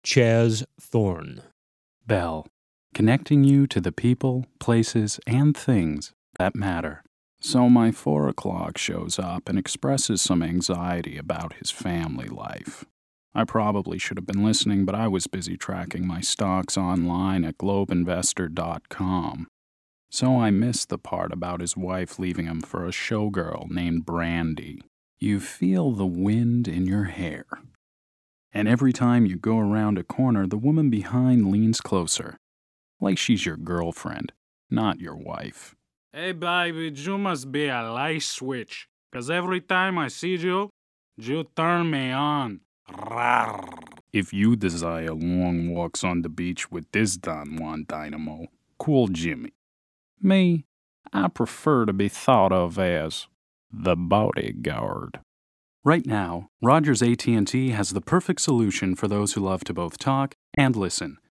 Chaz Thorne. Bell, connecting you to the people, places, and things that matter. So my 4 o'clock shows up and expresses some anxiety about his family life. I probably should have been listening, but I was busy tracking my stocks online at globeinvestor.com. So I missed the part about his wife leaving him for a showgirl named Brandy. You feel the wind in your hair. And every time you go around a corner, the woman behind leans closer, like she's your girlfriend, not your wife. Hey, baby, you must be a light switch, 'cause every time I see you, you turn me on. Rawr. If you desire long walks on the beach with this Don Juan dynamo, call Jimmy. Me, I prefer to be thought of as the bodyguard. Right now, Rogers AT&T has the perfect solution for those who love to both talk and listen.